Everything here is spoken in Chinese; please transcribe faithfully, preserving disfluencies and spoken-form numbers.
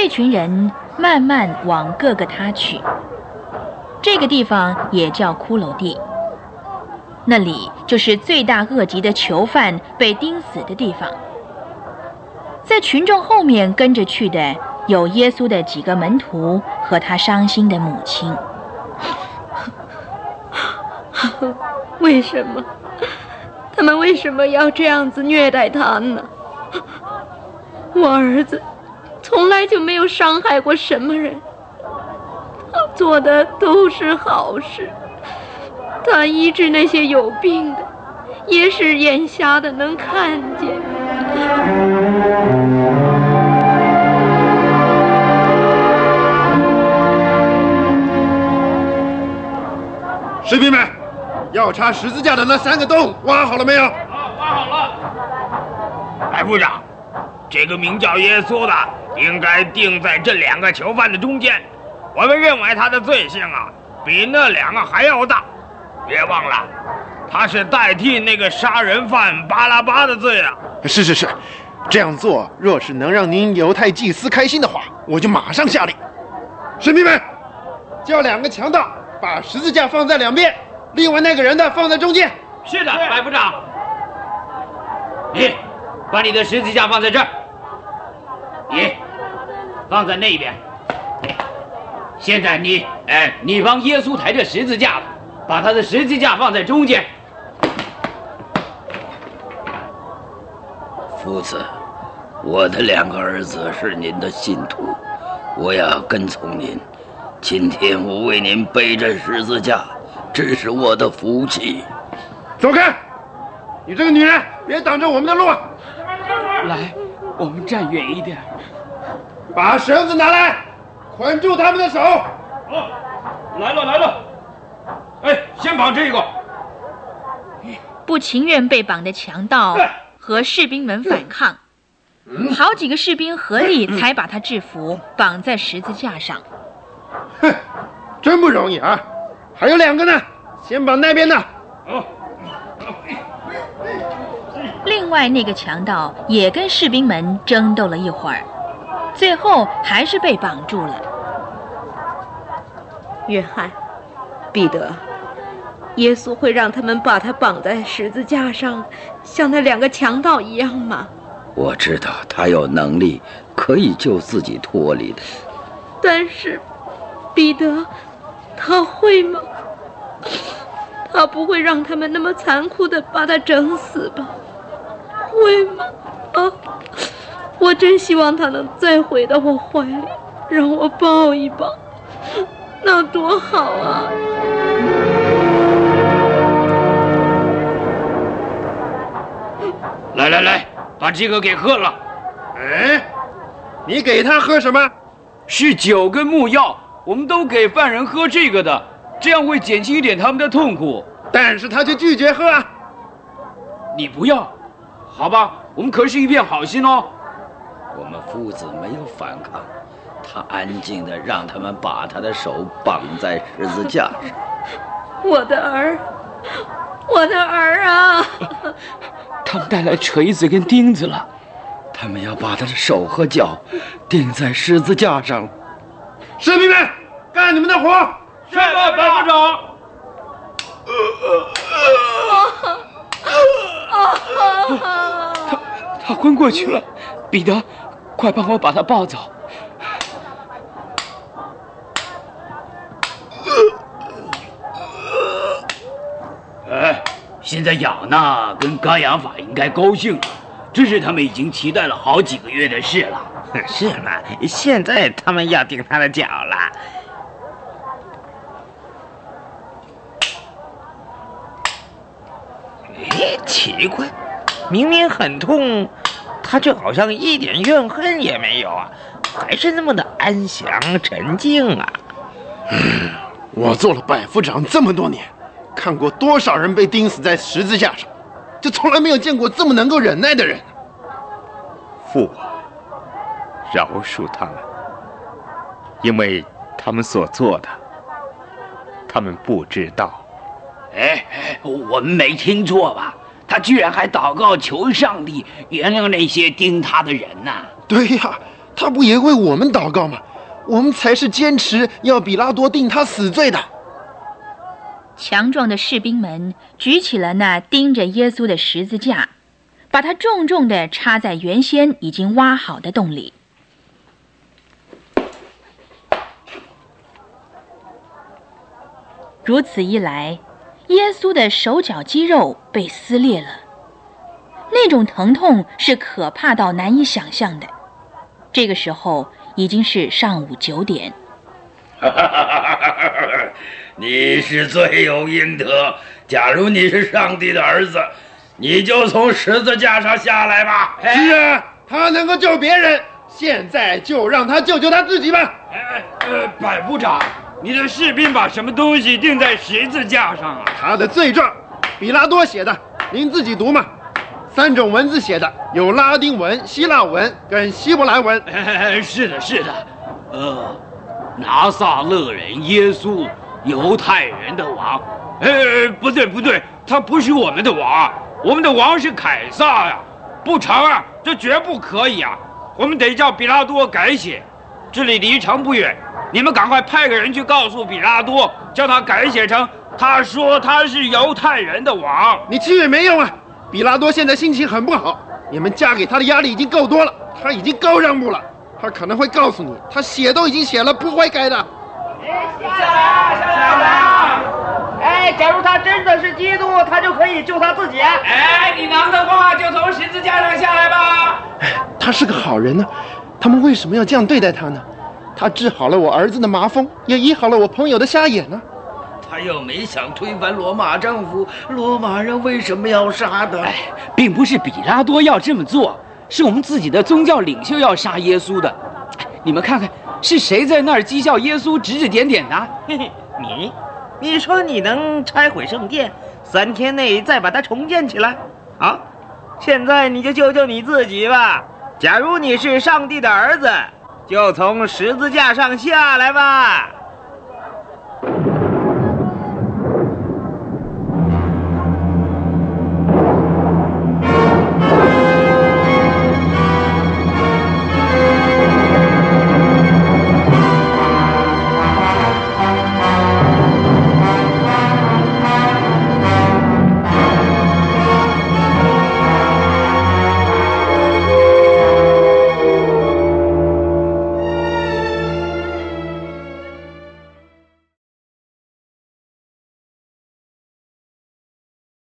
这群人慢慢往各个他去。这个地方也叫骷髅地，那里就是罪大恶极的囚犯被钉死的地方。在群众后面跟着去的有耶稣的几个门徒和他伤心的母亲。 为什么？他们为什么要这样子虐待他呢？我儿子从来就没有伤害过什么人，他做的都是好事。他医治那些有病的，也使眼瞎的能看见。 士兵们，要插十字架的那三个洞挖好了没有？ 挖好了。白部长，这个名叫耶稣的应该钉在这两个囚犯的中间。我们认为他的罪行啊，比那两个还要大。别忘了，他是代替那个杀人犯巴拉巴的罪啊。 是是是，这样做若是能让您犹太祭司开心的话，我就马上下令。士兵们，叫两个强盗把十字架放在两边，另外那个人的放在中间。 是的，白部长。你把你的十字架放在这儿，你放在那边。现在你，哎，你帮耶稣抬着十字架，把他的十字架放在中间。 夫子，我的两个儿子是您的信徒，我要跟从您。今天我为您背着十字架，这是我的福气。 走开！你这个女人，别挡着我们的路！ 来，我们站远一点。 把绳子拿来，捆住他们的手。 哦，来了来了。哎，先绑这个。 不情愿被绑的强盗和士兵们反抗，好几个士兵合力才把他制服，绑在十字架上。 哼，真不容易啊！还有两个呢，先绑那边的。 哦。 另外那个强盗也跟士兵们争斗了一会儿，最后还是被绑住了。 约翰、彼得，耶稣会让他们把他绑在十字架上，像那两个强盗一样吗？ 我知道他有能力可以救自己脱离的。 但是彼得，他会吗？他不会让他们那么残酷地把他整死吧？会吗？啊，我真希望他能再回到我怀里，让我抱一抱，那多好啊！ 来来来，把这个给喝了。 哎，你给他喝什么？ 是酒跟木药，我们都给犯人喝这个的，这样会减轻一点他们的痛苦。 但是他却拒绝喝啊！ 你不要，好吧？我们可是一片好心哦。 我们夫子没有反抗，他安静地让他们把他的手绑在十字架上。 我的儿，我的儿啊！ 他们带来锤子跟钉子了， 他们要把他的手和脚钉在十字架上。 士兵们，干你们的活！ 是的，白部长。 他他昏过去了，彼得，快帮我把他抱走。哎，现在亚娜跟甘亚法应该高兴了，这是他们已经期待了好几个月的事了。 是吗？现在他们要钉他的脚了。哎，奇怪，明明很痛，他却好像一点怨恨也没有啊，还是那么的安详沉静啊。 嗯，我做了百夫长这么多年，看过多少人被钉死在十字架上，就从来没有见过这么能够忍耐的人。 父啊，饶恕他们，因为他们所做的，他们不知道。 哎，我们没听错吧？他居然还祷告求上帝原谅那些盯他的人呢、啊！ 对呀， 他不也为我们祷告吗？我们才是坚持要比拉多定他死罪的。 强壮的士兵们举起了那钉着耶稣的十字架，把它重重地插在原先已经挖好的洞里。如此一来，耶稣的手脚肌肉被撕裂了，那种疼痛是可怕到难以想象的。这个时候已经是上午九点。 你是罪有应得，假如你是上帝的儿子，你就从十字架上下来吧。 是啊，他能够救别人，现在就让他救救他自己吧。 哎，呃，百夫长，你的士兵把什么东西钉在十字架上啊？ 他的罪状，比拉多写的，您自己读嘛。三种文字写的，有拉丁文、希腊文跟希伯来文。 哎，是的，是的，呃，拿撒勒人耶稣，犹太人的王。 哎，不对不对，他不是我们的王，我们的王是凯撒呀！不成啊，这绝不可以啊！我们得叫比拉多改写。这里离城不远，你们赶快派个人去告诉比拉多，叫他改写成他说他是犹太人的王。 你去也没用啊！比拉多现在心情很不好，你们加给他的压力已经够多了，他已经够让步了。他可能会告诉你，他写都已经写了，不会改的。 下来，下来！哎，假如他真的是基督，他就可以救他自己。 哎，你能的话就从十字架上下来吧。 哎，他是个好人呢，他们为什么要这样对待他呢？他治好了我儿子的麻风，也医好了我朋友的瞎眼呢。 他又没想推翻罗马政府，罗马人为什么要杀他？ 哎，并不是比拉多要这么做，是我们自己的宗教领袖要杀耶稣的。你们看看，是谁在那儿讥笑耶稣，指指点点的？ 嘿嘿，你，你说你能拆毁圣殿，三天内再把它重建起来？好，现在你就救救你自己吧。假如你是上帝的儿子，就从十字架上下来吧。